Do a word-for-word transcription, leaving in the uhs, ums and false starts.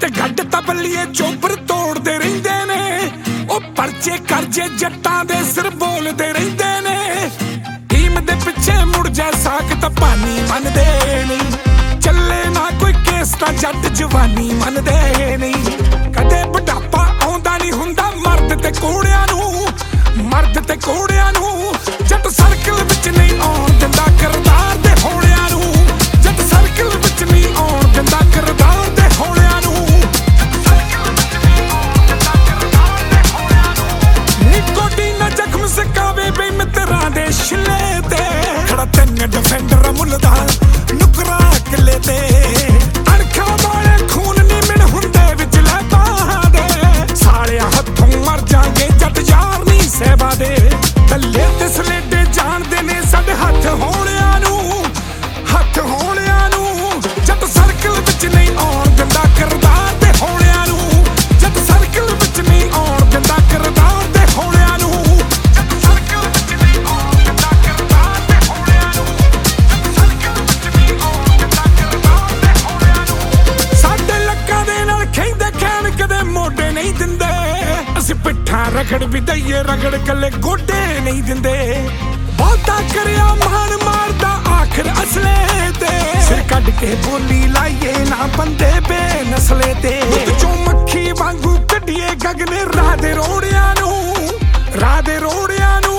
गड्ड तबलिए चोबर तोड़ते रहिंदे ने, ओ परचे करजे जट्टां दे सिर बोलदे रहिंदे ने। टीम दे पिछे मुड़ जा साक तां पानी मनदे नहीं, चले ना कोई केस तां जट जवानी मनदे नहीं। कदे बुढ़ापा आउंदा नहीं हुंदा मर्द ते कोड़ियां नूं, मर्द ते कोड़ियां नूं। जट सर्कल विच नहीं आउण दिंदा करदार दे होणियां नूं, जट सर्कल विच नहीं आउण दिंदा करदार दे होणियां नूं। निकोटीना जख्म सकावे बे मित्रां दे छिले ते, खड़ा तिन डिफेंडर मुल्लदा नुकरा किले ते। अणखा वाले खून नी मिण हुंदे विचले बाहां दे, सालिया हत्थों मर जांगे जट यार नी सहबा दे। दल्ले ते सलेडे जानदे ने साडे हत्थ होणियां नूं, हत्थ होणियां नूं। जट सर्कल विच नहीं आउण दिंदा करदार दे होणियां नूं, जट सर्कल विच नहीं आउण दिंदा करदार दे होणियां नूं। जट सर्कल विच नहीं आउण दिंदा करदार दे होणियां नूं, जट सर्कल विच नहीं आउण दिंदा करदार दे होणियां नूं। साडे लक्कां दे नाल खैंदे खैन कदे मोढे नहीं दिंदे, ਅਸੀਂ ਪਿੱਠਾਂ ਰਗੜ ਵੀ ਦਈਏ ਰਗੜ ਕੱਲੇ ਗੋਡੇ ਨਹੀਂ ਦਿੰਦੇ। ਬਹੁਤਾ ਕਰਿਆ ਮਾਨ ਮਾਰਦਾ ਆਖਰ ਅਸਲੇ ਤੇ, ਸਿਰ ਕੱਢ ਕੇ ਬੋਲੀ ਲਾਈਏ ਨਾ ਬੰਦੇ ਬੇਨਸਲੇ ਤੇ। ਚੋਂ ਮੱਖੀ ਵਾਂਗੂ ਕੱਢੀਏ ਗਗਨੇ ਰਾਹ ਦੇ ਰੋੜਿਆਂ ਨੂੰ, ਰਾਹ ਦੇ ਰੋੜਿਆਂ ਨੂੰ।